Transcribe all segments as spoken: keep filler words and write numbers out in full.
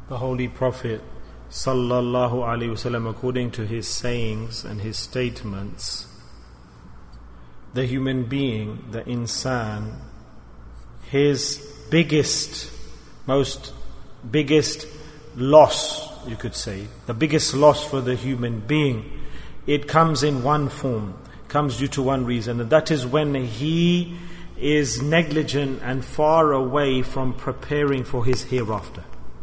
The Holy Prophet sallallahu alaihi wasallam, according to his sayings and his statements, the human being, the insan, his biggest, most biggest loss, you could say, the biggest loss for the human being, it comes in one form, comes due to one reason, and that is when he is negligent and far away from preparing for his hereafter.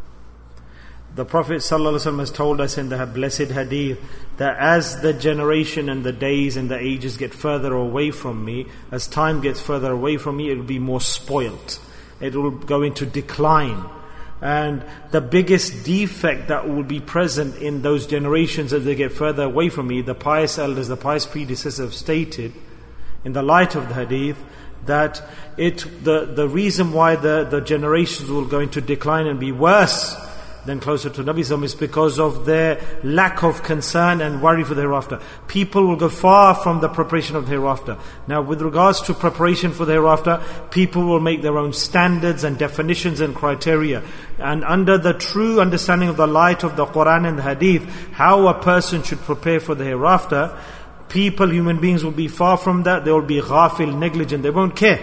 The Prophet ﷺ has told us in the blessed hadith that as the generation and the days and the ages get further away from me, as time gets further away from me, it will be more spoilt. It will go into decline. And the biggest defect that will be present in those generations as they get further away from me, the pious elders, the pious predecessors have stated in the light of the hadith, that it the, the reason why the, the generations will go into decline and be worse then closer to Nabi Sallallahu is because of their lack of concern and worry for the hereafter. People will go far from the preparation of the hereafter. Now, with regards to preparation for the hereafter, people will make their own standards and definitions and criteria. And under the true understanding of the light of the Quran and the Hadith, how a person should prepare for the hereafter, people, human beings will be far from that. They will be ghafil, negligent. They won't care.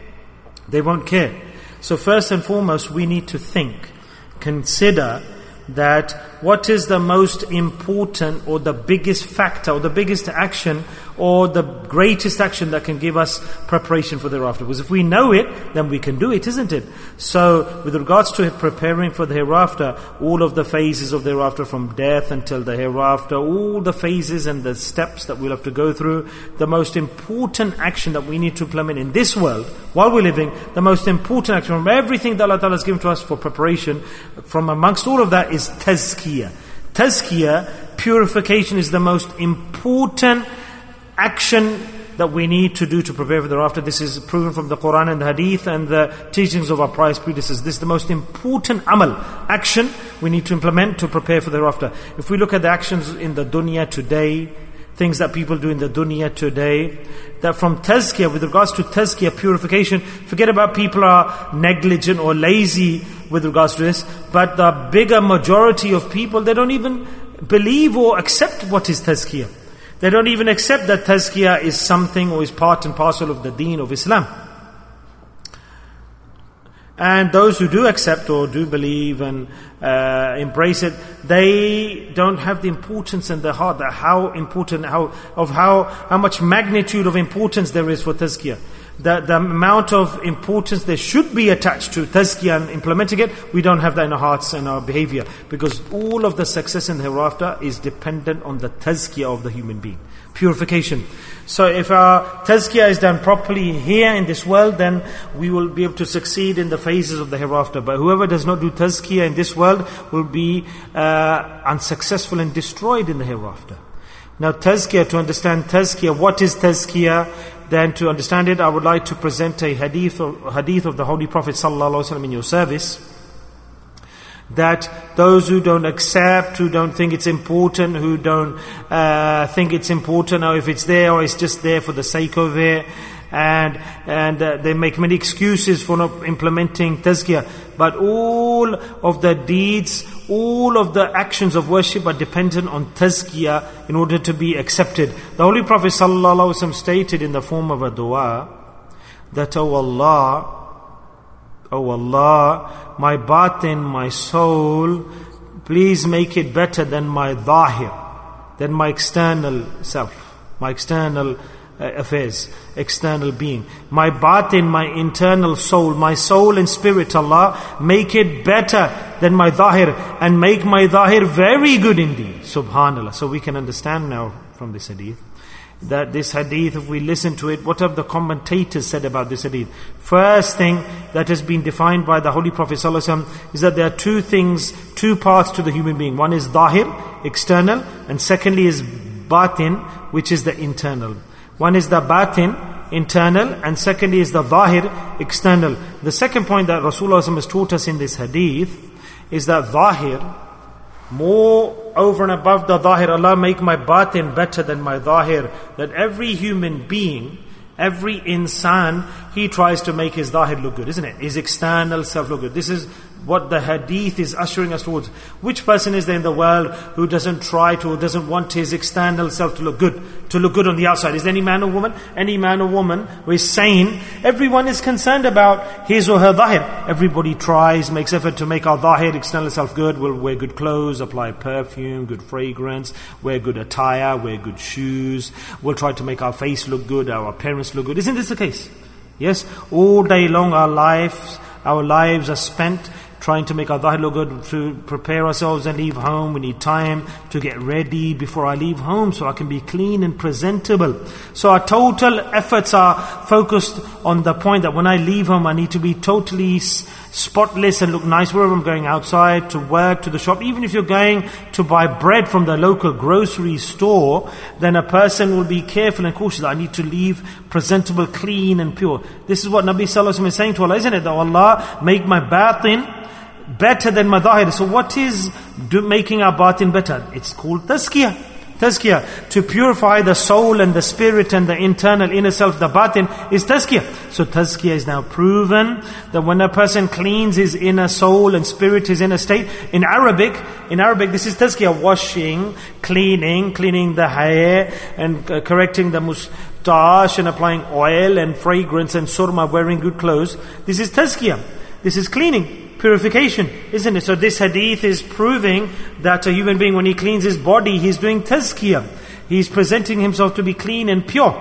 They won't care. So first and foremost, we need to think. Consider that what is the most important or the biggest factor or the biggest action or the greatest action that can give us preparation for the hereafter. Because if we know it, then we can do it, isn't it? So with regards to preparing for the hereafter, all of the phases of the hereafter, from death until the hereafter, all the phases and the steps that we'll have to go through, the most important action that we need to implement in this world, while we're living, the most important action from everything that Allah Ta'ala has given to us for preparation, from amongst all of that is tazkiyah. Tazkiyah, purification, is the most important action that we need to do to prepare for the hereafter. This is proven from the Quran and the Hadith and the teachings of our pious predecessors. This is the most important amal, action we need to implement to prepare for the hereafter. If we look at the actions in the dunya today, things that people do in the dunya today, that from tazkiyah, with regards to tazkiyah, purification, forget about people are negligent or lazy with regards to this, but the bigger majority of people, they don't even believe or accept what is tazkiyah. They don't even accept that tazkiyah is something or is part and parcel of the deen of Islam. And those who do accept or do believe and uh, embrace it, they don't have the importance in their heart, that how important, how of how how much magnitude of importance there is for tazkiyah. The, the amount of importance there should be attached to tazkiyah and implementing it, we don't have that in our hearts and our behavior. Because all of the success in the hereafter is dependent on the tazkiyah of the human being. Purification. So if our tazkiyah is done properly here in this world, then we will be able to succeed in the phases of the hereafter. But whoever does not do tazkiyah in this world will be uh, unsuccessful and destroyed in the hereafter. Now tazkiyah, to understand tazkiyah, what is tazkiyah? Then to understand it, I would like to present a hadith of, hadith of the Holy Prophet sallallahu alaihi wasallam in your service. That those who don't accept, who don't think it's important, who don't uh, think it's important, or if it's there, or it's just there for the sake of it, and and uh, they make many excuses for not implementing tazkiyah. But all of the deeds, all of the actions of worship are dependent on tazkiyah in order to be accepted. The Holy Prophet sallallahu alaihi wasallam stated in the form of a dua that, "O Allah, O Allah, my batin, my soul, please make it better than my zahir, than my external self, my external uh, affairs, external being. My batin, my internal soul, my soul and spirit, Allah, make it better than my zahir, and make my zahir very good indeed." Subhanallah. So we can understand now from this hadith, that this hadith, if we listen to it, what have the commentators said about this hadith? First thing that has been defined by the Holy Prophet ﷺ is that there are two things, two parts to the human being. One is zahir, external, and secondly is batin, which is the internal. One is the batin, internal, and secondly is the zahir, external. The second point that Rasulullah ﷺ has taught us in this hadith is that zahir, more over and above the zahir, Allah make my batin better than my zahir. That every human being, every insan, he tries to make his zahir look good, isn't it? His external self look good. This is what the hadith is ushering us towards. Which person is there in the world who doesn't try to, or doesn't want his external self to look good, to look good on the outside? Is there any man or woman? Any man or woman who is sane? Everyone is concerned about his or her zahir. Everybody tries, makes effort to make our zahir, external self good. We'll wear good clothes, apply perfume, good fragrance, wear good attire, wear good shoes. We'll try to make our face look good, our appearance look good. Isn't this the case? Yes? All day long our lives, our lives are spent trying to make our zahir look good, to prepare ourselves and leave home. We need time to get ready before I leave home so I can be clean and presentable. So our total efforts are focused on the point that when I leave home, I need to be totally spotless and look nice wherever I'm going, outside, to work, to the shop. Even if you're going to buy bread from the local grocery store, then a person will be careful and cautious. I need to leave presentable, clean and pure. This is what Nabi Sallallahu Alaihi Wasallam is saying to Allah, isn't it? That Allah make my batin better than my zahir. So what is do, making our batin better? It's called tazkiyah. Tazkiyah. To purify the soul and the spirit and the internal inner self, the batin, is tazkiyah. So tazkiyah is now proven that when a person cleans his inner soul and spirit, his inner state, in Arabic, in Arabic this is tazkiyah, washing, cleaning, cleaning the hair and uh, correcting the mustache and applying oil and fragrance and surma, wearing good clothes. This is tazkiyah. This is cleaning, purification, isn't it? So this hadith is proving that a human being, when he cleans his body, he's doing tazkiyah. He's presenting himself to be clean and pure.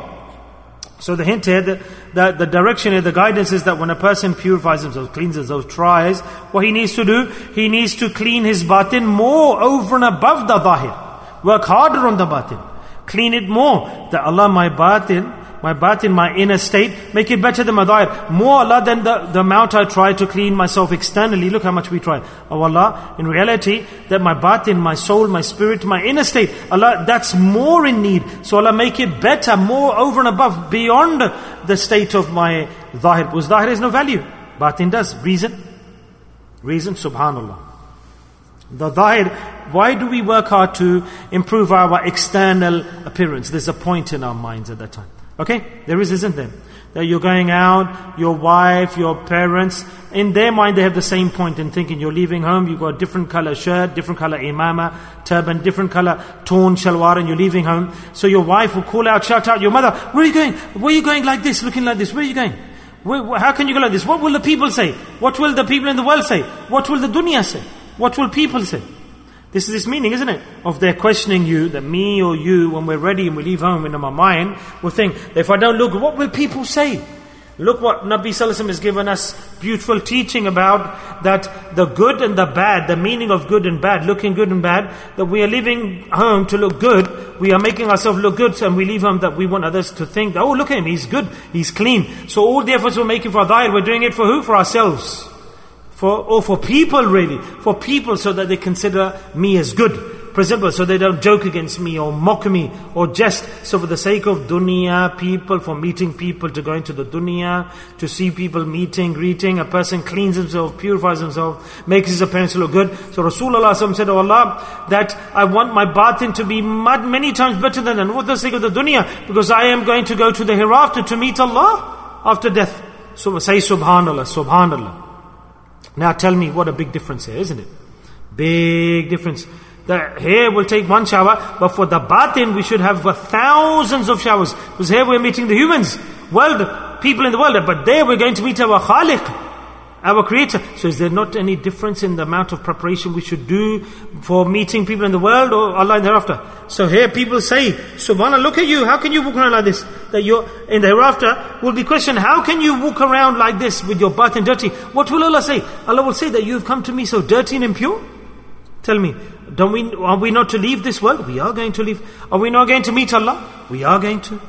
So the hint here, the, the, the direction here, the guidance is that when a person purifies himself, cleans himself, tries, what he needs to do, he needs to clean his batin more over and above the zahir. Work harder on the batin. Clean it more. That Allah, my batin, my batin, my inner state, make it better than my zahir. More Allah than the, the amount I try to clean myself externally. Look how much we try. Oh Allah, in reality, that my batin, my soul, my spirit, my inner state, Allah, that's more in need. So Allah, make it better, more over and above, beyond the state of my zahir. Because zahir has no value. Batin does. Reason? Reason, subhanallah. The zahir, why do we work hard to improve our external appearance? There's a point in our minds at that time. Okay? There is, isn't there? That you're going out, your wife, your parents, in their mind they have the same point in thinking. You're leaving home, you've got a different color shirt, different color imama, turban, different color torn shalwar, and you're leaving home. So your wife will call out, shout out, your mother, where are you going? Where are you going like this, looking like this? Where are you going? Where, how can you go like this? What will the people say? What will the people in the world say? What will the dunya say? What will people say? This is this meaning, isn't it? Of their questioning you, that me or you, when we're ready and we leave home in our mind, will think, if I don't look, what will people say? Look what Nabi Sallallahu Alaihi Wasallam has given us beautiful teaching about, that the good and the bad, the meaning of good and bad, looking good and bad, that we are leaving home to look good, we are making ourselves look good, and we leave home that we want others to think, oh look at him, he's good, he's clean. So all the efforts we're making for dhahir, we're doing it for who? For ourselves. For, or for people really, for people, so that they consider me as good, presentable, so they don't joke against me or mock me or jest. So for the sake of dunya, people, for meeting people, to go into the dunya, to see people meeting, greeting, a person cleans himself, purifies himself, makes his appearance look good. So Rasulullah said, oh Allah, that I want my batin to be many times better than that. For the sake of the dunya, because I am going to go to the hereafter to meet Allah after death. So say subhanallah, subhanallah. Now tell me what a big difference here, isn't it? Big difference. The hair will take one shower, but for the batin we should have thousands of showers. Because here we're meeting the humans, world, people in the world, but there we're going to meet our Khaliq, our Creator. So is there not any difference in the amount of preparation we should do for meeting people in the world or Allah in the hereafter? So here people say, Subhanallah, look at you, how can you walk around like this? That you're in the hereafter will be questioned, how can you walk around like this with your batin dirty? What will Allah say? Allah will say that you have come to me so dirty and impure? Tell me, don't we, are we not to leave this world? We are going to leave. Are we not going to meet Allah? We are going to.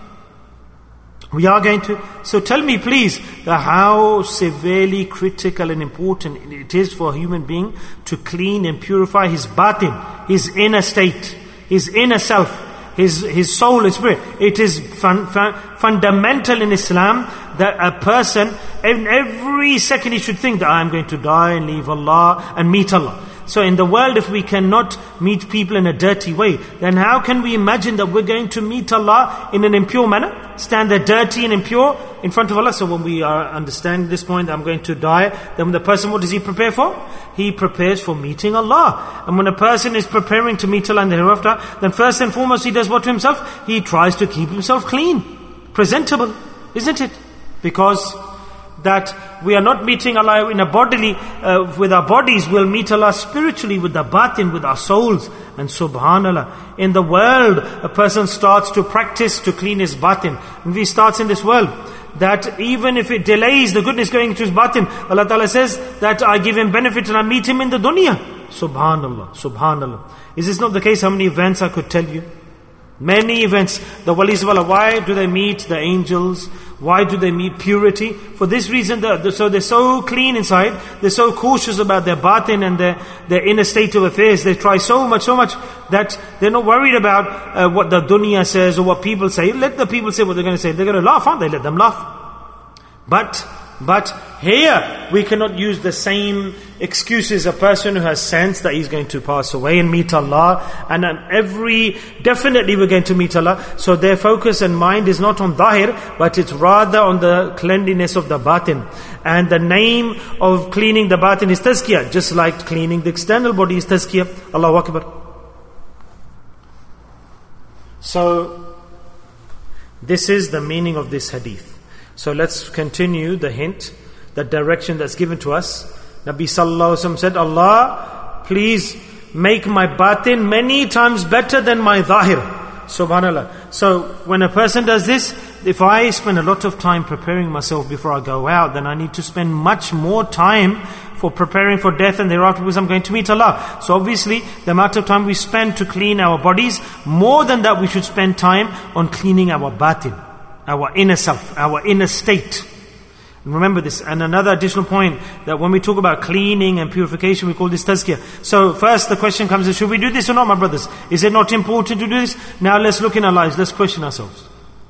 We are going to. So tell me please, how severely critical and important it is for a human being to clean and purify his batin, his inner state, his inner self, his his soul, his spirit. It is fun, fun, fundamental in Islam that a person, in every second he should think that I am going to die and leave Allah and meet Allah. So in the world, if we cannot meet people in a dirty way, then how can we imagine that we're going to meet Allah in an impure manner? Stand there dirty and impure in front of Allah. So when we are understanding this point, I'm going to die, then the person, what does he prepare for? He prepares for meeting Allah. And when a person is preparing to meet Allah in the hereafter, then first and foremost he does what to himself? He tries to keep himself clean, presentable, isn't it? Because that we are not meeting Allah in a bodily, uh, with our bodies, we'll meet Allah spiritually with the batin, with our souls. And subhanallah, in the world, a person starts to practice to clean his batin. And he starts in this world, that even if it delays the goodness going to his batin, Allah Ta'ala says that I give him benefit and I meet him in the dunya. Subhanallah, subhanallah. Is this not the case? How many events I could tell you? Many events. The walis of Allah, why do they meet the angels? Why do they meet purity? For this reason, the, the, so they're so clean inside, they're so cautious about their batin and their, their inner state of affairs. They try so much, so much that they're not worried about uh, what the dunya says or what people say. Let the people say what they're going to say. They're going to laugh, aren't they? Let them laugh. But, but here, we cannot use the same excuses. A person who has sense that he's going to pass away and meet Allah, and on every, definitely we're going to meet Allah. So their focus and mind is not on Zahir, but it's rather on the cleanliness of the batin. And the name of cleaning the batin is tazkiyah, just like cleaning the external body is tazkiyah. Allahu Akbar. So, this is the meaning of this hadith. So let's continue the hint, the direction that's given to us. Nabi Sallallahu Alaihi Wasallam said, Allah, please make my batin many times better than my zahir. Subhanallah. So when a person does this, if I spend a lot of time preparing myself before I go out, then I need to spend much more time for preparing for death and thereafter, because I'm going to meet Allah. So obviously, the amount of time we spend to clean our bodies, more than that we should spend time on cleaning our batin, our inner self, our inner state. And remember this, and another additional point, that when we talk about cleaning and purification, we call this tazkiyah. So first the question comes is, should we do this or not, my brothers? Is it not important to do this? Now let's look in our lives, let's question ourselves.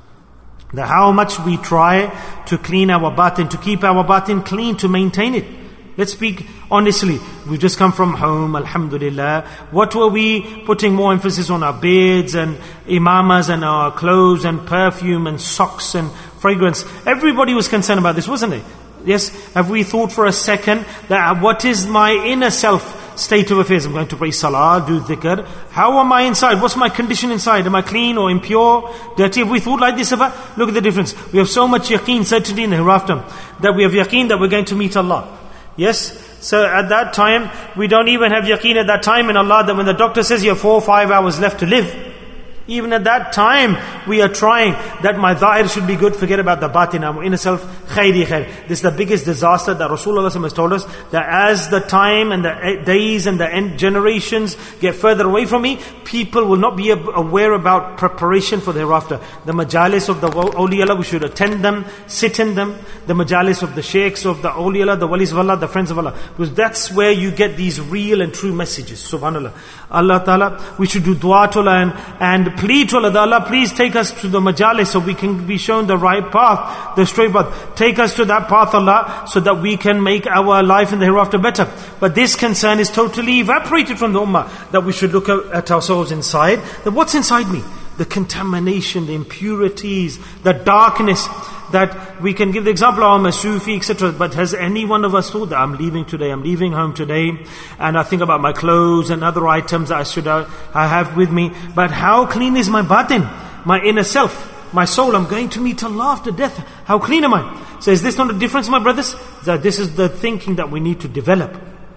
That how much we try to clean our batin, to keep our batin clean, to maintain it. Let's speak honestly. We've just come from home, alhamdulillah. What were we putting more emphasis on? Our beards and imamas and our clothes and perfume and socks and fragrance. Everybody was concerned about this, wasn't it? Yes. Have we thought for a second that what is my inner self state of affairs? I'm going to pray salah, do dhikr. How am I inside? What's my condition inside? Am I clean or impure, dirty? Have we thought like this about? Look at the difference. We have so much yaqeen, certainty in the hereafter, that we have yaqeen that we're going to meet Allah. Yes? So at that time, we don't even have yaqeen at that time in Allah, that when the doctor says you have four or five hours left to live, even at that time, we are trying that my zahir should be good, forget about the batin, our inner self, khayri khair. This is the biggest disaster that Rasulullah has told us, that as the time and the days and the end generations get further away from me, people will not be aware about preparation for the hereafter. The majalis of the awliya, we should attend them, sit in them. The majalis of the sheikhs, of the awliya, the walis of Allah, the friends of Allah. Because that's where you get these real and true messages. Subhanallah. Allah Ta'ala, we should do dua to Allah and, and plead to Allah, that Allah please take us to the majalis so we can be shown the right path, the straight path. Take us to that path, Allah, so that we can make our life in the hereafter better. But this concern is totally evaporated from the ummah, that we should look at ourselves inside. That what's inside me? The contamination, the impurities, the darkness. That we can give the example, I'm a Sufi, et cetera. But has any one of us thought that I'm leaving today, I'm leaving home today, and I think about my clothes and other items that I should I have with me. But how clean is my batin, my inner self, my soul? I'm going to meet Allah after death. How clean am I? So is this not a difference, my brothers? That this is the thinking that we need to develop.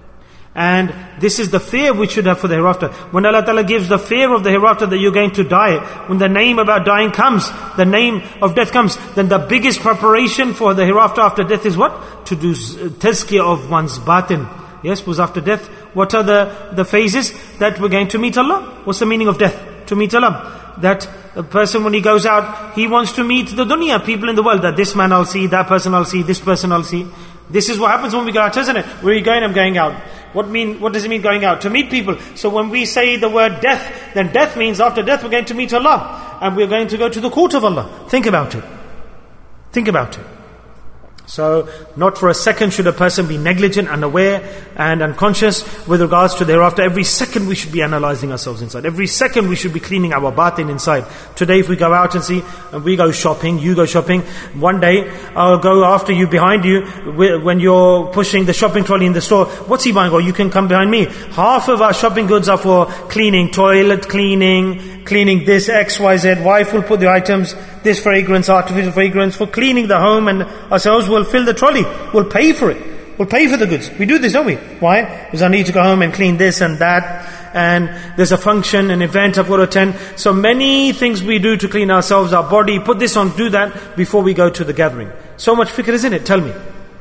And this is the fear we should have for the hereafter. When Allah Ta'ala gives the fear of the hereafter that you're going to die, when the name about dying comes, the name of death comes, then the biggest preparation for the hereafter after death is what? To do tazkiyah of one's batin. Yes, because after death, what are the, the phases? That we're going to meet Allah. What's the meaning of death? To meet Allah. That a person when he goes out, he wants to meet the dunya, people in the world, that this man I'll see, that person I'll see, this person I'll see. This is what happens when we go out, isn't it? Where are you going? I'm going out. What mean? What does it mean going out? To meet people. So when we say the word death, then death means after death we're going to meet Allah. And we're going to go to the court of Allah. Think about it. Think about it. So, not for a second should a person be negligent, unaware, and unconscious with regards to thereafter. Every second we should be analyzing ourselves inside. Every second we should be cleaning our batin inside. Today if we go out and see, and we go shopping, you go shopping, one day I'll go after you, behind you, when you're pushing the shopping trolley in the store. What's he buying? Or you can come behind me. Half of our shopping goods are for cleaning, toilet cleaning, cleaning this, X, Y, Z. Wife will put the items, this fragrance, artificial fragrance, for cleaning the home, and ourselves will fill the trolley. We'll pay for it. We'll pay for the goods. We do this, don't we? Why? Because I need to go home and clean this and that, and there's a function, an event I've got to attend. So many things we do to clean ourselves, our body, put this on, do that before we go to the gathering. So much fikr, isn't it? Tell me.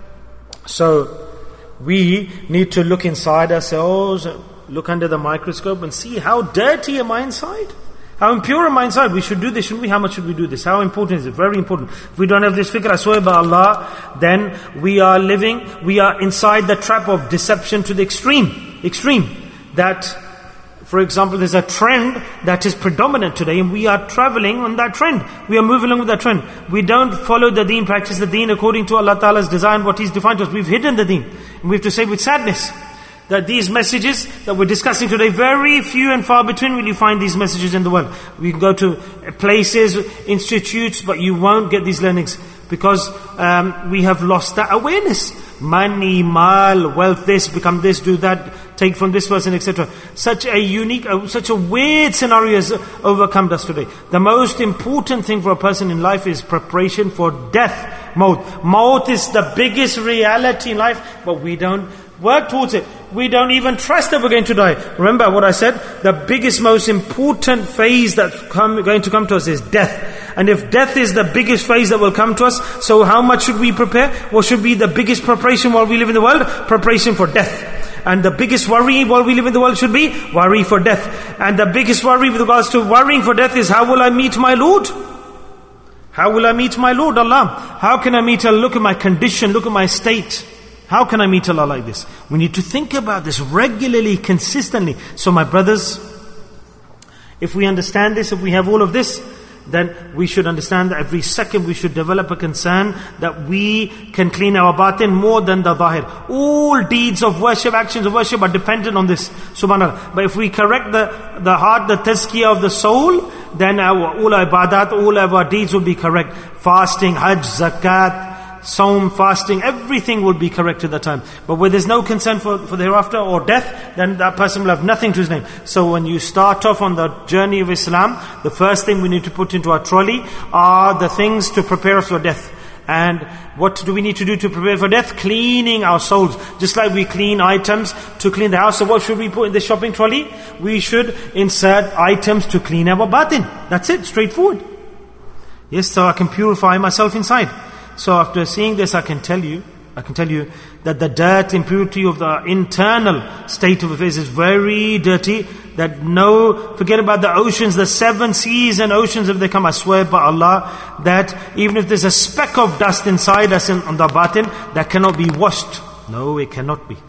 So, we need to look inside ourselves, look under the microscope and see how dirty am I inside? How impure am I inside? We should do this, shouldn't we? How much should we do this? How important is it? Very important. If we don't have this fikr, I swear by Allah, then we are living, we are inside the trap of deception to the extreme. Extreme. That, for example, there's a trend that is predominant today, and we are traveling on that trend. We are moving along with that trend. We don't follow the deen, practice the deen according to Allah Ta'ala's design, what He's defined to us. We've hidden the deen. And we have to say with sadness that these messages that we're discussing today, very few and far between will you find these messages in the world. We can go to places, institutes, but you won't get these learnings because um, we have lost that awareness. Money, mal, wealth, this, become this, do that, take from this person, et cetera. Such a unique, uh, such a weird scenario has overcome us today. The most important thing for a person in life is preparation for death. Maut. Maut is the biggest reality in life, but we don't work towards it. We don't even trust that we're going to die. Remember what I said? The biggest, most important phase that's come, going to come to us is death. And if death is the biggest phase that will come to us, so how much should we prepare? What should be the biggest preparation while we live in the world? Preparation for death. And the biggest worry while we live in the world should be worry for death. And the biggest worry with regards to worrying for death is, how will I meet my Lord? How will I meet my Lord, Allah? How can I meet Allah? Look at my condition, look at my state. How can I meet Allah like this? We need to think about this regularly, consistently. So my brothers, if we understand this, if we have all of this, then we should understand that every second we should develop a concern that we can clean our batin more than the zahir. All deeds of worship, actions of worship are dependent on this. Subhanallah. But if we correct the, the heart, the tazkiyah of the soul, then our, all our ibadat, all of our deeds will be correct. Fasting, hajj, zakat, Saum, fasting, everything will be correct at that time. But where there's no concern for, for the hereafter or death, then that person will have nothing to his name. So when you start off on the journey of Islam, the first thing we need to put into our trolley are the things to prepare us for death. And what do we need to do to prepare for death? Cleaning our souls. Just like we clean items to clean the house. So what should we put in the shopping trolley? We should insert items to clean our batin. That's it, straightforward. Yes, so I can purify myself inside. So after seeing this, I can tell you, I can tell you that the dirt, impurity of the internal state of affairs is very dirty. That no, forget about the oceans, the seven seas and oceans, if they come, I swear by Allah, that even if there's a speck of dust inside us in, on the batin, that cannot be washed. No, it cannot be.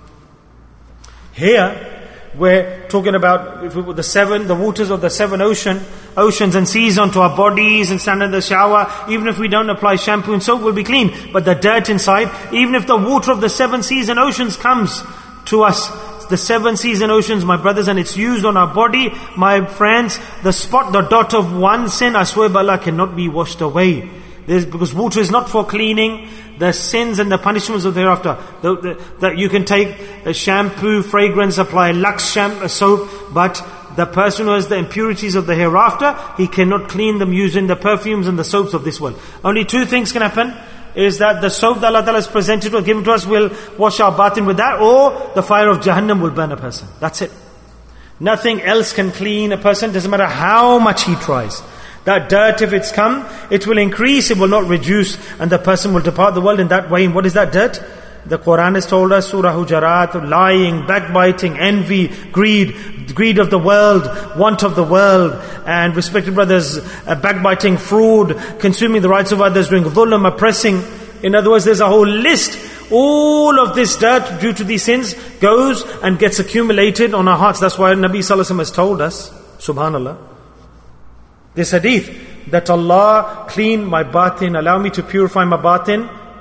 Here, we're talking about if we, the seven, the waters of the seven ocean, oceans and seas onto our bodies and stand in the shower. Even if we don't apply shampoo and soap, we'll be clean. But the dirt inside, even if the water of the seven seas and oceans comes to us, the seven seas and oceans, my brothers, and it's used on our body, my friends, the spot, the dot of one sin, I swear by Allah, cannot be washed away. There's, because water is not for cleaning the sins and the punishments of the hereafter. The, the, that you can take a shampoo, fragrance, apply Lux shampoo, soap, but the person who has the impurities of the hereafter, he cannot clean them using the perfumes and the soaps of this world. Only two things can happen, is that the soap that Allah Ta'ala has presented or given to us will wash our batin with that, or the fire of Jahannam will burn a person. That's it. Nothing else can clean a person, doesn't matter how much he tries. That dirt, if it's come, it will increase, it will not reduce, and the person will depart the world in that way. And what is that dirt? The Quran has told us, Surah Hujarat, lying, backbiting, envy, greed, greed of the world, want of the world, and respected brothers, uh, backbiting, fraud, consuming the rights of others, doing dhulm, oppressing. In other words, there's a whole list. All of this dirt due to these sins goes and gets accumulated on our hearts. That's why Nabi Sallallahu Alaihi Wasallam has told us, subhanallah, this hadith, that Allah clean my batin, allow me to purify my batin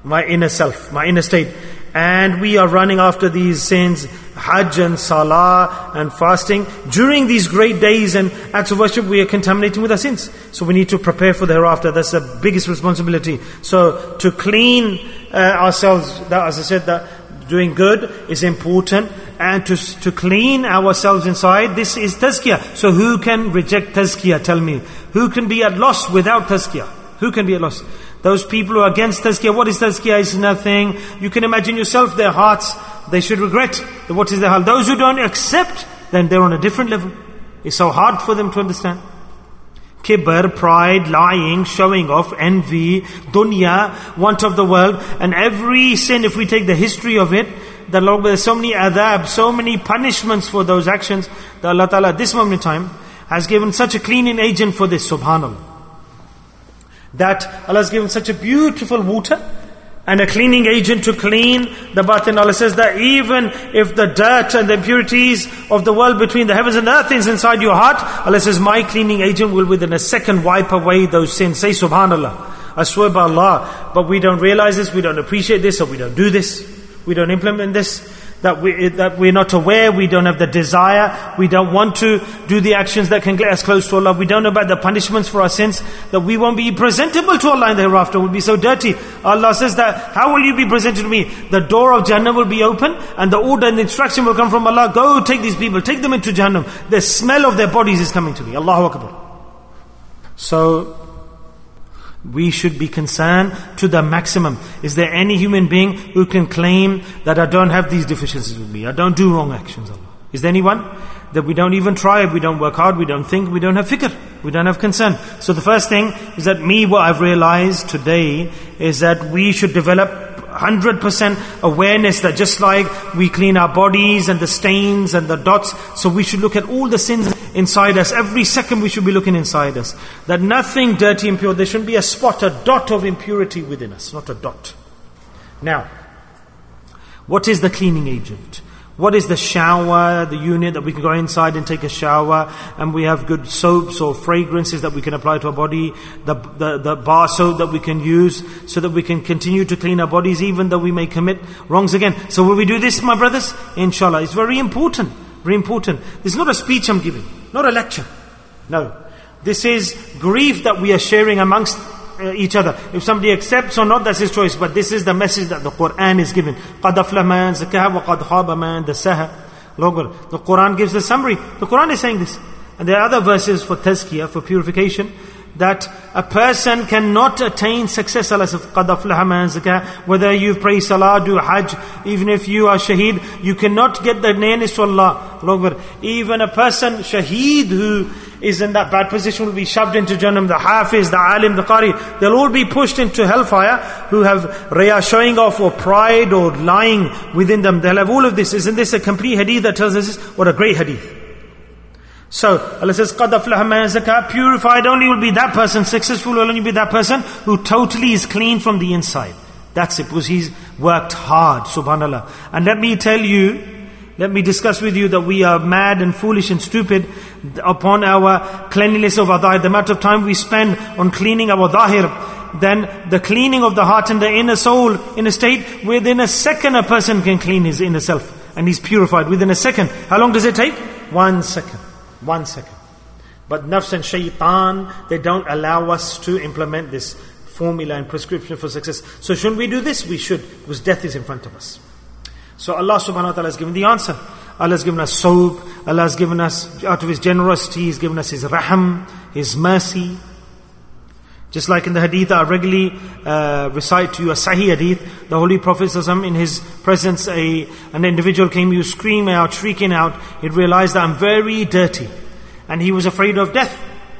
my inner self, my inner state. And we are running after these sins, Hajj and Salah and fasting. During these great days and acts of worship, we are contaminating with our sins. So we need to prepare for the hereafter. That's the biggest responsibility. So to clean uh, ourselves, that, as I said, that doing good is important. And to, to clean ourselves inside, this is tazkiyah. So who can reject tazkiyah? Tell me. Who can be at loss without tazkiyah? Who can be at loss? Those people who are against tazkiyah, what is tazkiyah? It's nothing. You can imagine yourself, their hearts, they should regret. What is their hal? Those who don't accept, then they're on a different level. It's so hard for them to understand. Kibr, pride, lying, showing off, envy, dunya, want of the world. And every sin, if we take the history of it, that there's so many adhab, so many punishments for those actions, that Allah Ta'ala at this moment in time has given such a cleaning agent for this, subhanAllah. That Allah has given such a beautiful water and a cleaning agent to clean the batin. Allah says that even if the dirt and the impurities of the world between the heavens and the earth is inside your heart, Allah says my cleaning agent will within a second wipe away those sins. Say subhanAllah. I swear by Allah. But we don't realize this, we don't appreciate this, or we don't do this. We don't implement this. That, we, that we're not aware, we don't have the desire, we don't want to do the actions that can get us close to Allah. We don't know about the punishments for our sins, that we won't be presentable to Allah in the hereafter, we'll be so dirty. Allah says that, how will you be presented to me? The door of Jannah will be open, and the order and the instruction will come from Allah. Go take these people, take them into Jahannam. The smell of their bodies is coming to me. Allahu Akbar. So, we should be concerned to the maximum. Is there any human being who can claim that I don't have these deficiencies with me? I don't do wrong actions, Allah. Is there anyone? That we don't even try, we don't work hard, we don't think, we don't have fikr, we don't have concern. So the first thing is that me, what I've realized today is that we should develop one hundred percent awareness that just like we clean our bodies and the stains and the dots, so we should look at all the sins inside us. Every second we should be looking inside us. That nothing dirty, impure, there shouldn't be a spot, a dot of impurity within us, not a dot. Now, what is the cleaning agent? What is the shower, the unit that we can go inside and take a shower, and we have good soaps or fragrances that we can apply to our body, the, the, the bar soap that we can use so that we can continue to clean our bodies even though we may commit wrongs again. So will we do this, my brothers? Inshallah. It's very important. Very important. This is not a speech I'm giving, not a lecture. No. This is grief that we are sharing amongst uh, each other. If somebody accepts or not, that's his choice. But this is the message that the Quran is giving. قَدْ أَفْلَحَ مَنْ زَكَّاهَا وَقَدْ خَابَ مَنْ دَسَّاهَا. The Quran gives the summary. The Quran is saying this. And there are other verses for tazkiyah, for purification, that a person cannot attain success. Allah says, قَدْ أَفْلَحَ مَنْ زَكَّاهَا. Whether you pray salah, do hajj, even if you are shaheed, you cannot get the nearness to Allah. Even a person, shaheed, who is in that bad position will be shoved into Jahannam. The hafiz, the alim, the qari, they'll all be pushed into hellfire who have raya, showing off, or pride, or lying within them. They'll have all of this. Isn't this a complete hadith that tells us this? What a great hadith. So, Allah says, قَدْ أَفْلَحَ مَنْ زَكَّاهَا. Purified only will be that person, successful will only be that person who totally is clean from the inside. That's it, because he's worked hard, subhanAllah. And let me tell you, let me discuss with you that we are mad and foolish and stupid upon our cleanliness of our dhahir. The amount of time we spend on cleaning our dhahir, then the cleaning of the heart and the inner soul in a state, within a second a person can clean his inner self. And he's purified within a second. How long does it take? One second. One second. But nafs and shaitan, they don't allow us to implement this formula and prescription for success. So shouldn't we do this? We should, because death is in front of us. So Allah subhanahu wa ta'ala has given the answer. Allah has given us soap. Allah has given us, out of His generosity, He's given us His raham, His mercy. Just like in the hadith I regularly uh, recite to you, a sahih hadith, the Holy Prophet ﷺ, in his presence, a an individual came, he was screaming out, shrieking out. He realized that I'm very dirty. And he was afraid of death.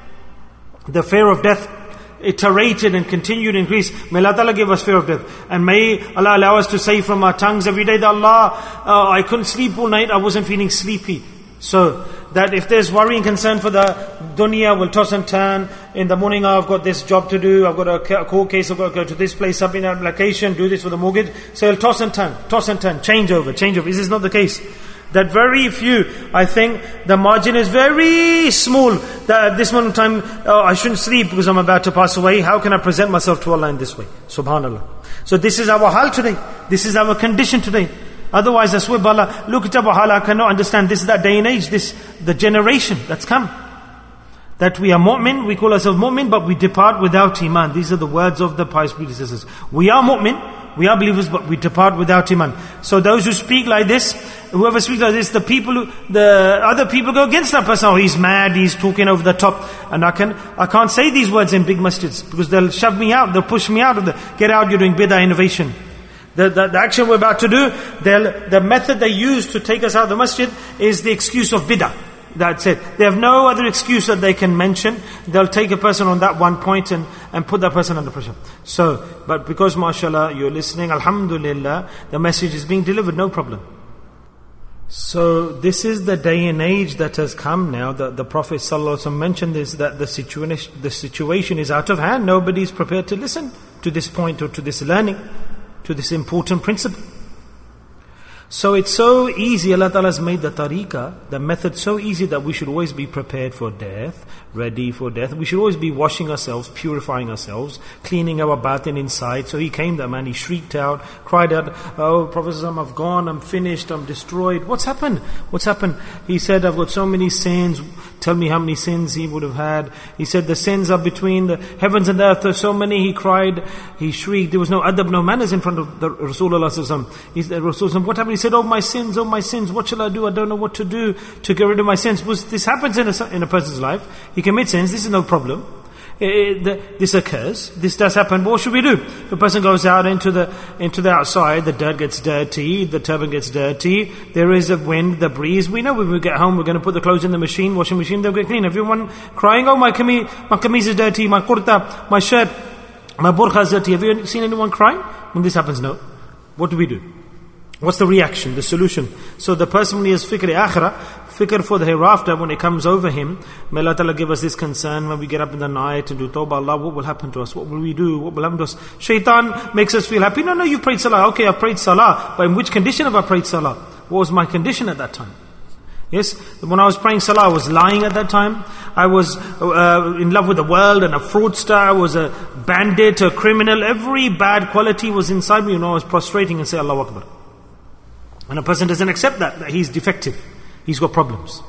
The fear of death iterated and continued to increase. May Allah Ta'ala give us fear of death. And may Allah allow us to say from our tongues every day that Allah, uh, I couldn't sleep all night, I wasn't feeling sleepy. So, that if there's worry and concern for the dunya, we'll toss and turn. In the morning, I've got this job to do, I've got a court case, I've got to go to this place, up in an application, do this for the mortgage. So he'll toss and turn, toss and turn, change over, change over. Is this not the case? that very few, I think the margin is very small, that at this moment in time, oh, I shouldn't sleep because I'm about to pass away. How can I present myself to Allah in this way? Subhanallah. So this is our hal today. This is our condition today. Otherwise, I swear by Allah, look at our hal, I cannot understand. This is that day and age, this, the generation that's come. That we are mu'min, we call ourselves mu'min, but we depart without iman. These are the words of the pious predecessors. We are mu'min, we are believers, but we depart without iman. So those who speak like this, whoever speaks like this, the people, who, the other people go against that person. Oh, he's mad, he's talking over the top. And I can, I can't say these words in big masjids, because they'll shove me out, they'll push me out of the, get out, you're doing bid'ah innovation. The, the, the action we're about to do, the method they use to take us out of the masjid is the excuse of bid'ah. That's it. They have no other excuse that they can mention. They'll take a person on that one point and, and put that person under pressure. So, but because mashallah, you're listening, alhamdulillah, the message is being delivered, no problem. So, this is the day and age that has come now. The, the Prophet ﷺ mentioned this, that the situation, the situation is out of hand. Nobody is prepared to listen to this point or to this learning, to this important principle. So it's so easy, Allah Ta'ala has made the tariqah, the method so easy that we should always be prepared for death, ready for death. We should always be washing ourselves, purifying ourselves, cleaning our batin inside. So he came, that man, he shrieked out, cried out, oh Prophet, I've gone, I'm finished, I'm destroyed. What's happened? What's happened? He said, I've got so many sins. Tell me how many sins he would have had. He said, the sins are between the heavens and the earth. There's so many. He cried, he shrieked. There was no adab, no manners in front of the Rasulullah. He said, Rasulullah, what happened? He said, oh my sins, oh my sins, what shall I do? I don't know what to do to get rid of my sins. Because this happens in a, in a person's life. He commits sins, this is no problem. It, the, this occurs, this does happen, but what should we do? If a person goes out into the into the outside, the dirt gets dirty, the turban gets dirty, there is a wind, the breeze. We know when we get home, we're going to put the clothes in the machine, washing machine, they'll get clean. Everyone crying, oh my kameez, my kameez is dirty, my kurta, my shirt, my burqa is dirty. Have you seen anyone crying? When this happens, no. What do we do? What's the reaction, the solution? So the person when he has fikr akhirah, fikr for the hereafter, when it comes over him, may Allah Ta'ala give us this concern when we get up in the night and do tawbah, Allah, what will happen to us? What will we do? What will happen to us? Shaitan makes us feel happy. No, no, you prayed salah. Okay, I've prayed salah. But in which condition have I prayed salah? What was my condition at that time? Yes, when I was praying salah, I was lying at that time. I was uh, in love with the world and a fraudster. I was a bandit, a criminal. Every bad quality was inside me when I was prostrating and say, Allahu Akbar. And a person doesn't accept that, that he's defective. He's got problems.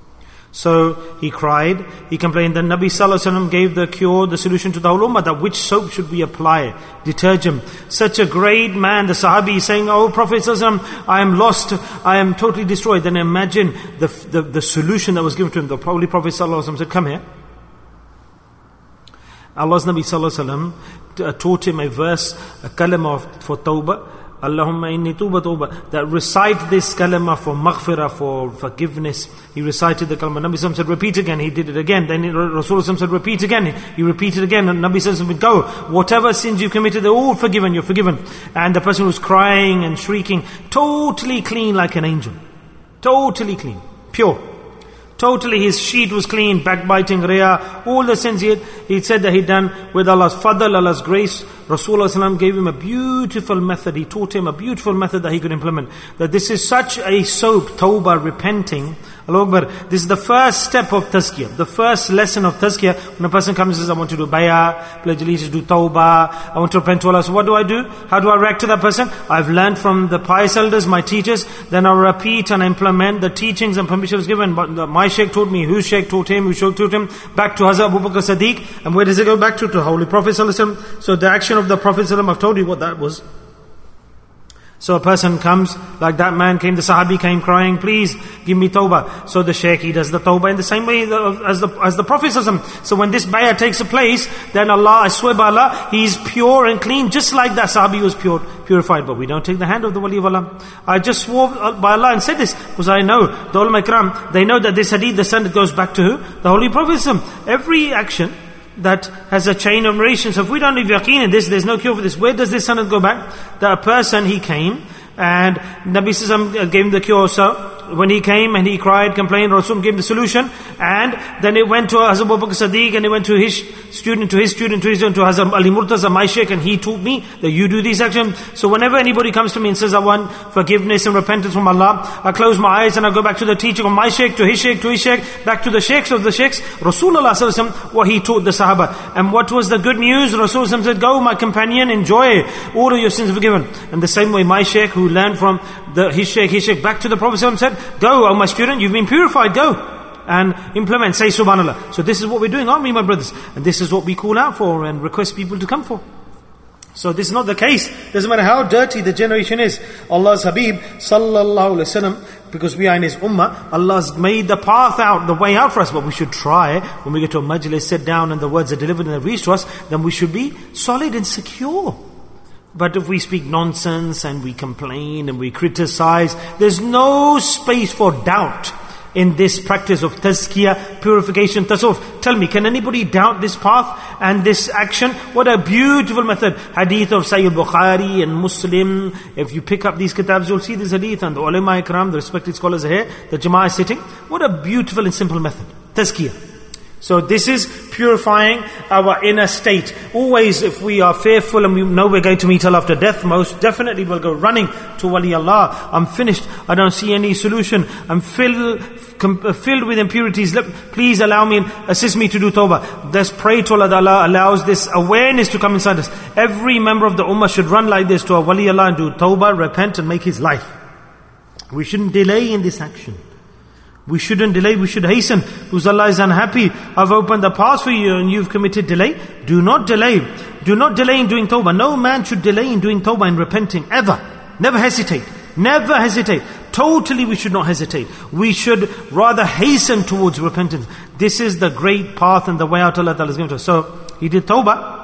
So he cried, he complained. Then Nabi Sallallahu Alaihi Wasallam gave the cure, the solution to the whole ummah, that which soap should we apply? Detergent. Such a great man, the Sahabi is saying, oh Prophet Sallallahu Alaihi Wasallam, I am lost, I am totally destroyed. Then imagine the, the, the solution that was given to him. The Holy Prophet Sallallahu Alaihi Wasallam said, come here. Allah's Nabi Sallallahu Alaihi Wasallam taught him a verse, a kalima for tawbah. Allahumma inni tuba tuba, that recite this kalima for maghfirah, for forgiveness. He recited the kalima. Nabi Sallallahu said, repeat again. He did it again. Then Rasulullah said, repeat again. He repeated again. And Nabi Sallallahu would go, whatever sins you committed, they're all forgiven. You're forgiven. And the person was crying and shrieking, totally clean like an angel. Totally clean. Pure. Totally his sheet was clean, backbiting, riya, all the sins he had, he said that he'd done with Allah's fadl, Allah's grace. Rasulullah gave him a beautiful method. He taught him a beautiful method that he could implement. That this is such a soap, tawbah, repenting. Allahu Akbar. This is the first step of tazkiyah. The first lesson of tazkiyah. When a person comes and says, I want to do bay'ah, pledge allegiance, do tawbah, I want to repent to Allah. So what do I do? How do I react to that person? I've learned from the pious elders, my teachers. Then I repeat and implement the teachings and permissions given. But my shaykh taught me, whose shaykh taught him, whose shaykh taught him. Back to Hazrat Abu Bakr Siddiq. And where does it go back to? To Holy Prophet Sallallahu Alaihi Wasallam. So the action of the Prophet Sallallahu Alaihi Wasallam, I've told you what that was. So a person comes, like that man came, the Sahabi came crying, please give me tawbah. So the Shaykh, he does the tawbah in the same way as the as the Prophet. So when this bay'ah takes place, then Allah, I swear by Allah, he is pure and clean, just like that Sahabi was pure, purified. But we don't take the hand of the Wali of Allah. I just swore by Allah and said this, because I know, the ulama ikram, they know that this hadith, the sanad goes back to who? The Holy Prophet. Every action that has a chain of narration. So if we don't have yaqeen in this, there's no cure for this. Where does this sanad go back? That a person, he came, and Nabi Sallallahu gave him the cure. So when he came and he cried, complained, Rasul gave the solution, and then it went to Hazrat Abu Bakr Siddiq, and it went to his student, to his student, to his student, to Hazrat Ali Murtaza, my sheikh, and he taught me that you do these actions. So whenever anybody comes to me and says, I want forgiveness and repentance from Allah, I close my eyes and I go back to the teaching of my sheikh, to his sheikh, to his sheikh, back to the sheikhs of the sheikhs. Rasulullah sallallahu alaihi wasallam, what he taught the Sahaba. And what was the good news? Rasulullah said, go my companion, enjoy, all of your sins are forgiven. And the same way my sheikh who learned from the, his sheikh, his sheikh, back to the Prophet ﷺ said, go, oh my student, you've been purified, go and implement, say subhanallah. So this is what we're doing, aren't we, my brothers? And this is what we call out for and request people to come for. So this is not the case. Doesn't matter how dirty the generation is. Allah's Habib sallallahu alaihi wasallam, because we are in his ummah, Allah's made the path out, the way out for us. But we should try, when we get to a majlis, sit down and the words are delivered and they reach to us, then we should be solid and secure. But if we speak nonsense and we complain and we criticize, there's no space for doubt in this practice of tazkiyah, purification, tasawwuf. Tell me, can anybody doubt this path and this action? What a beautiful method. Hadith of Sayyid Bukhari and Muslim. If you pick up these kitabs, you'll see this hadith, and the ulama ikram, the respected scholars are here, the jama'ah is sitting. What a beautiful and simple method. Tazkiyah. So this is purifying our inner state. Always, if we are fearful and we know we're going to meet Allah after death, most definitely we'll go running to Wali Allah. I'm finished. I don't see any solution. I'm filled, com- filled with impurities. Let, please allow me and assist me to do tawbah. Let's pray to Allah that Allah allows this awareness to come inside us. Every member of the ummah should run like this to a Wali Allah and do tawbah, repent and make his life. We shouldn't delay in this action. We shouldn't delay, we should hasten. Because Allah is unhappy. I've opened the path for you and you've committed delay. Do not delay. Do not delay in doing tawbah. No man should delay in doing tawbah and repenting, ever. Never hesitate. Never hesitate. Totally we should not hesitate. We should rather hasten towards repentance. This is the great path and the way out Allah Ta'ala is given to us. So, he did tawbah.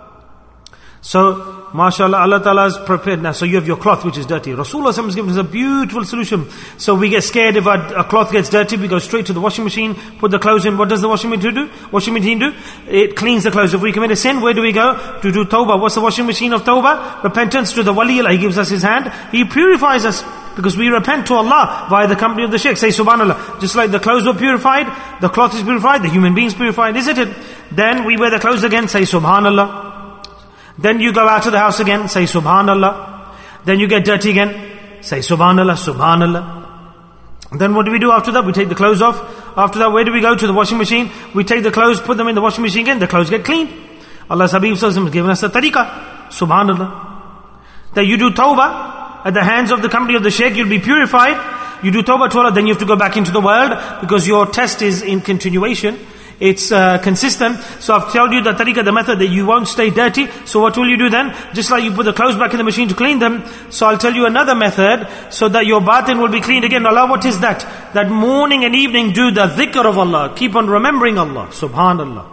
So, mashallah, Allah Ta'ala has prepared now. So you have your cloth which is dirty. Rasulullah has given us a beautiful solution. So we get scared if our, our cloth gets dirty, we go straight to the washing machine, put the clothes in. What does the washing machine do? Washing machine do? It cleans the clothes. If we commit a sin, where do we go? To do tawbah. What's the washing machine of tawbah? Repentance to the wali. He gives us his hand. He purifies us. Because we repent to Allah via the company of the shaykh. Say subhanallah. Just like the clothes were purified, the cloth is purified, the human being is purified, isn't it? Then we wear the clothes again, say subhanallah. Then you go out of the house again, say subhanallah. Then you get dirty again, say subhanallah, subhanallah. Then what do we do after that? We take the clothes off. After that, where do we go? To the washing machine. We take the clothes, put them in the washing machine again, the clothes get clean. Allah's Habib has given us a tariqah. Subhanallah. That you do tawbah at the hands of the company of the shaykh, you'll be purified. You do tawbah to Allah, then you have to go back into the world because your test is in continuation. It's uh, consistent. So I've told you the tariqah, the method that you won't stay dirty. So what will you do then? Just like you put the clothes back in the machine to clean them. So I'll tell you another method so that your batin will be cleaned again. Allah, what is that? That morning and evening do the dhikr of Allah. Keep on remembering Allah. Subhanallah.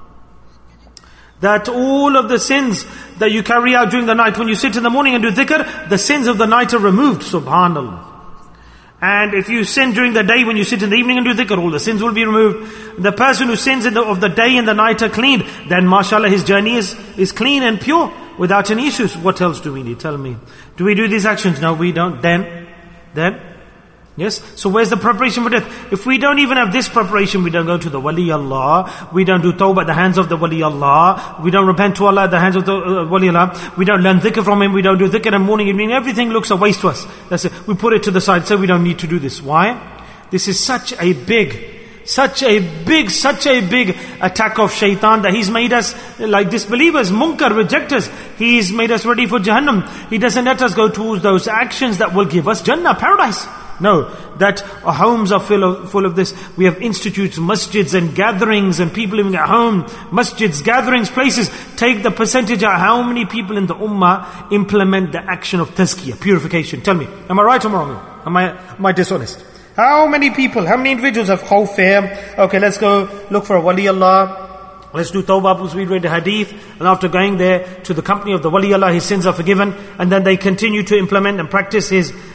That all of the sins that you carry out during the night, when you sit in the morning and do dhikr, the sins of the night are removed. Subhanallah. And if you sin during the day, when you sit in the evening and do dhikr, all the sins will be removed. The person who sins in the, of the day and the night are cleaned, then mashallah his journey is, is clean and pure, without any issues. What else do we need? Tell me. Do we do these actions? No, we don't. Then, then, yes? So where's the preparation for death? If we don't even have this preparation, we don't go to the Wali Allah, we don't do tawbah at the hands of the Wali Allah, we don't repent to Allah at the hands of the uh, Wali Allah, we don't learn dhikr from him, we don't do dhikr in morning, evening, everything looks a waste to us. That's it. We put it to the side, so we don't need to do this. Why? This is such a big, such a big, such a big attack of shaitan that he's made us like disbelievers, munkar, rejectors. He's made us ready for Jahannam. He doesn't let us go towards those actions that will give us Jannah, paradise. No, that our homes are full of, full of this. We have institutes, masjids and gatherings and people living at home. Masjids, gatherings, places. Take the percentage of how many people in the ummah implement the action of tazkiyah, purification. Tell me, am I right or wrong? Am I, am I dishonest? How many people, how many individuals have khawf, fear? Okay, let's go look for a wali Allah. Let's do tawbah because we read the hadith. And after going there to the company of the wali Allah, his sins are forgiven. And then they continue to implement and practice his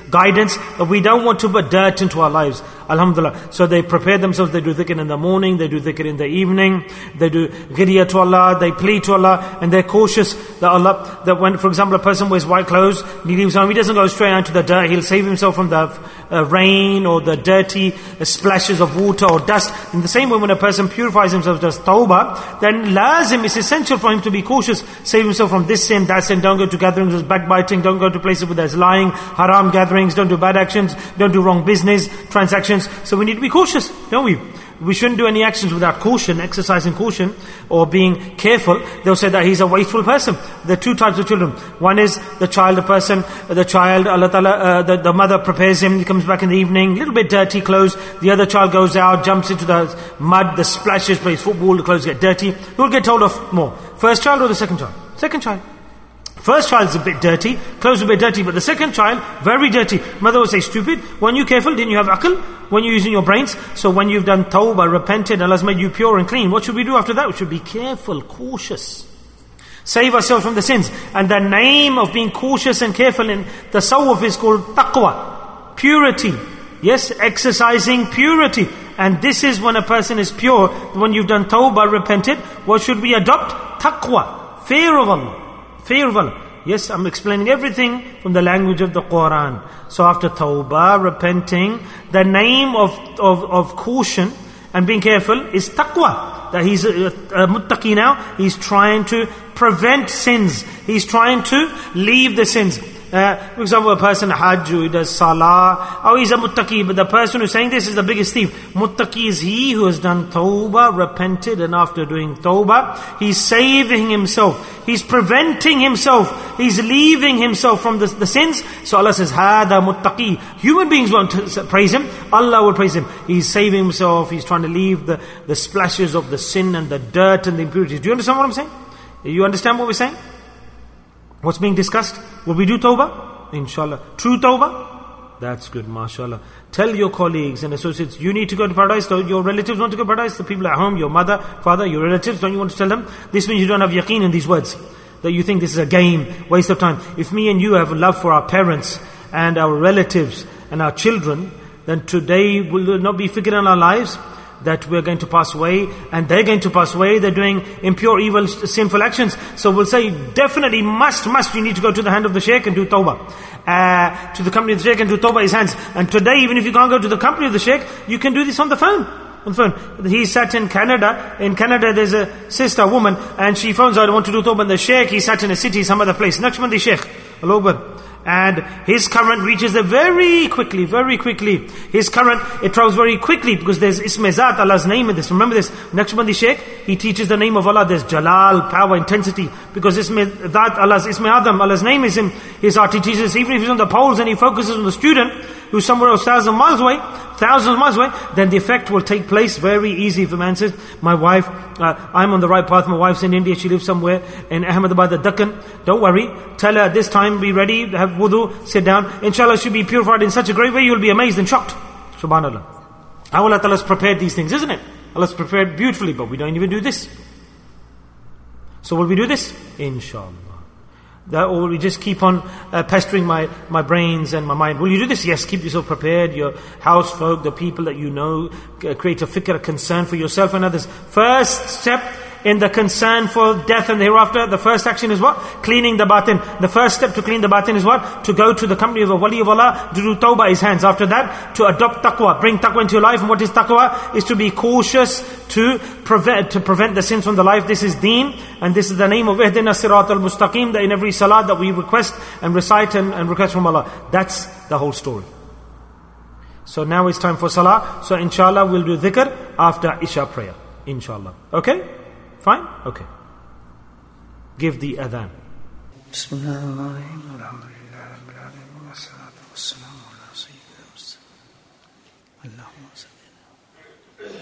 guidance, but we don't want to put dirt into our lives. Alhamdulillah. So they prepare themselves, they do dhikr in the morning, they do dhikr in the evening, they do ghirya to Allah, they plead to Allah, and they're cautious that Allah, that when, for example, a person wears white clothes, and he leaves home, he doesn't go straight onto the dirt, he'll save himself from the uh, rain or the dirty uh, splashes of water or dust. In the same way, when a person purifies himself, does tawbah, then lazim, it's essential for him to be cautious, save himself from this sin, that sin, don't go to gatherings with backbiting, don't go to places where there's lying, haram gatherings, don't do bad actions, don't do wrong business, transactions. So we need to be cautious, don't we? We shouldn't do any actions without caution, exercising caution, or being careful. They'll say that he's a wasteful person. There are two types of children. One is the child, a person, the child, Allah Ta'ala, uh, the, the mother prepares him, he comes back in the evening, a little bit dirty clothes. The other child goes out, jumps into the mud, the splashes, plays football, the clothes get dirty. Who'll get told off more? First child or the second child? Second child. First child is a bit dirty, clothes a bit dirty, but the second child, very dirty. Mother will say, stupid, weren't you careful? Didn't you have aql? When you're using your brains? So when you've done tawbah, repented, Allah's made you pure and clean, what should we do after that? We should be careful, cautious. Save ourselves from the sins. And the name of being cautious and careful in the tasawwuf is called taqwa. Purity. Yes, exercising purity. And this is when a person is pure. When you've done tawbah, repented, what should we adopt? Taqwa. Fear of Allah. Fear of Allah. Yes, I'm explaining everything from the language of the Quran. So after tawbah, repenting, the name of, of, of caution and being careful is taqwa. That he's a, a muttaqi now. He's trying to prevent sins. He's trying to leave the sins. Uh, for example, a person hajj, who does salah, oh, he's a muttaqi, but the person who's saying this is the biggest thief. Muttaqi is he who has done tawbah, repented, and after doing tawbah, he's saving himself, he's preventing himself, he's leaving himself from the, the sins. So Allah says, hada muttaqi. Human beings won't praise him, Allah will praise him. He's saving himself, he's trying to leave the, the splashes of the sin and the dirt and the impurities. Do you understand what I'm saying? You understand what we're saying? What's being discussed? Will we do tawbah? Inshallah. True tawbah? That's good, mashallah. Tell your colleagues and associates, you need to go to paradise. So your relatives want to go to paradise. The people at home, your mother, father, your relatives, don't you want to tell them? This means you don't have yaqeen in these words. That you think this is a game, waste of time. If me and you have love for our parents and our relatives and our children, then today will not be figured in our lives that we're going to pass away and they're going to pass away, they're doing impure, evil, sinful actions. So we'll say, definitely, must, must, you need to go to the hand of the shaykh and do tawbah. Uh, to the company of the shaykh and do tawbah his hands. And today, even if you can't go to the company of the shaykh, you can do this on the phone. On the phone. He sat in Canada. In Canada, there's a sister, a woman, and she phones out, I want to do tawbah. And the shaykh, he sat in a city, some other place. Naqshbandi shaykh. Allahu Akbar. And his current reaches there very quickly, very quickly. His current, it travels very quickly because there's Isme Zat, Allah's name in this. Remember this, Naqshbandi Shaykh, he teaches the name of Allah. There's Jalal, power, intensity. Because Isme Zat, Allah's Isme Adam, Allah's name is in his heart. He teaches, even if he's on the poles and he focuses on the student who's somewhere else thousand miles away, thousands of miles away, then the effect will take place very easy. If a man says, my wife, uh, I'm on the right path, my wife's in India, she lives somewhere in Ahmedabad, the Deccan, don't worry, tell her at this time, be ready, have wudu, sit down, inshallah she'll be purified in such a great way, you'll be amazed and shocked. Subhanallah. How Allah Ta'ala has prepared these things, isn't it? Allah's prepared beautifully, but we don't even do this. So will we do this? Inshallah. That, or will we just keep on uh, pestering my, my brains and my mind? Will you do this? Yes, keep yourself prepared, your house folk, the people that you know, uh, create a fikr, a concern for yourself and others. First step in the concern for death and hereafter, the first action is what? Cleaning the batin. The first step to clean the batin is what? To go to the company of a wali of Allah, to do tawbah his hands. After that, to adopt taqwa, bring taqwa into your life. And what is taqwa? Is to be cautious to prevent to prevent the sins from the life. This is deen, and this is the name of Ihdina Sirat al-Mustaqim, that in every salat that we request and recite and, and request from Allah. That's the whole story. So now it's time for salah. So inshallah we'll do dhikr after Isha prayer. Inshallah. Okay? Fine? Okay. Give the adhan. Bismillahirrahmanirrahim. Alhamdulillah Rabbil Alamin. Wassalatu wassalamu ala sayyidina Muhammad. Allahumma salli.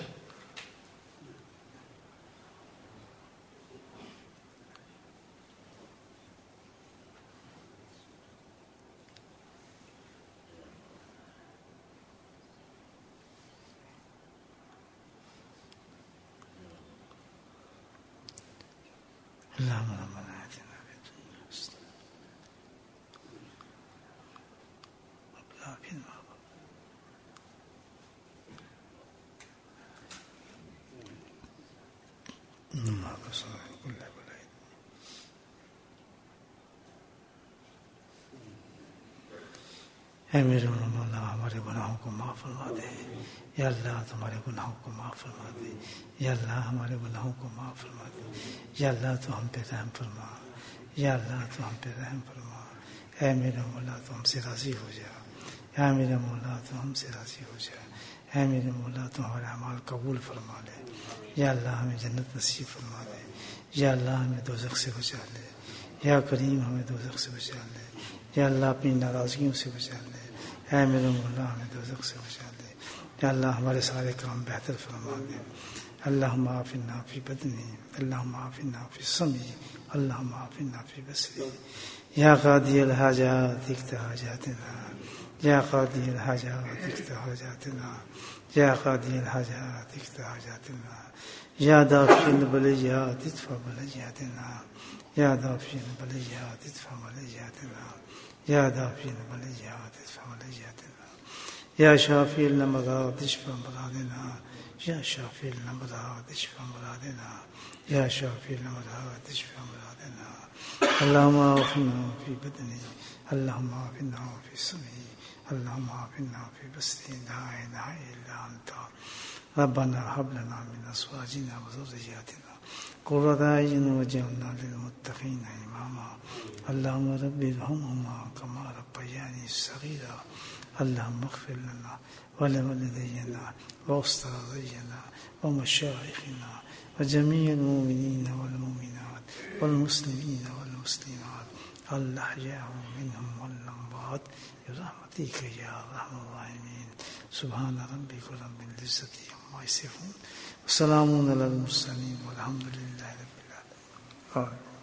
اللهم ربنا آتنا في الدنيا حسنة ऐ मेरे मौला हमारे गुनाहों को माफ़ फरमा दे। या अल्लाह तुम्हारे गुनाहों को माफ़ फरमा दे। या अल्लाह हमारे गुनाहों को माफ़ फरमा दे। या अल्लाह तो हम पे रहम फरमा। या अल्लाह तो हम पे रहम फरमा। ऐ मेरे मौला तो हमसे राज़ी हो जा। या मेरे मौला तो हमसे राज़ी हो जा। ऐ मेरे मौला तो हमारे अमाल कबूल फरमा ले। या अल्लाह हमें जन्नत नसीब फरमा दे। या अल्लाह हमें दोज़ख से बचा ले। या करीम हमें दोज़ख से बचा ले। या अल्लाह अपनी नाराज़गियों से बचा ले। ऐ मेरे मौला हमें दोज़ख से बचा ले। या अल्लाह हमारे सारे काम बेहतर फरमा दे। अल्लाहुम्मा आफ़िना फ़ी बदनी, अल्लाहुम्मा आफ़िना फ़ी समी, अल्लाहुम्मा आफ़िना फ़ी बसरी। या क़ादियल हाजात इक़्ता हाजातिना। या क़ादियल हाजात इक़्ता हाजातिना। या क़ादियल हाजात इक़्ता हाजातिना। या दाफ़िल बलियात इदफ़ा बलियातिना। या दाफ़िल बलियात इदफ़ा बलियातिना। या दाफ़िल बलियात इदफ़ा बलियातिना। या शाफ़िल नमराद इशफ़ा मुरादिना। या शाफ़िल नमराद इशफ़ा मुरादिना। या शाफ़िल नमराद इशफ़ा मुरादिना। अल्लाहुम्मा आफ़िना फ़ी बदनी, अल्लाहुम्मा आफ़िना फ़ी समी, अल्लाहुम्मा आफ़िना फ़ी बसरी। ला इलाहा इल्ला अंता रब्बना हब लना मिन अज़वाजिना व ज़ुर्रिय्यातिना क़ुर्रता अय्युन वज'अलना लिल-मुत्तक़ीना इमामा। अल्लाहुम्मा रब्बि इरहम्हुमा कमा रब्बयानी सग़ीरा। अल्लाहुम्मा इग़फ़िर लना व लिवालिदैना व उस्ताज़ैना व मशाइख़िना व जमीइल मुमिनीना वल मुमिनात वल मुस्लिमीना वल मुस्लिमात अल-अहयाउ मिनहुम वल अमवात बिरहमतिका या अरहमर राहिमीन। सुब्हान रब्बिका रब्बिल इज़्ज़ति अम्मा यसिफ़ून व सलामुन अलल मुरसलीन वल्हम्दुलिल्लाहि रब्बिल आलमीन।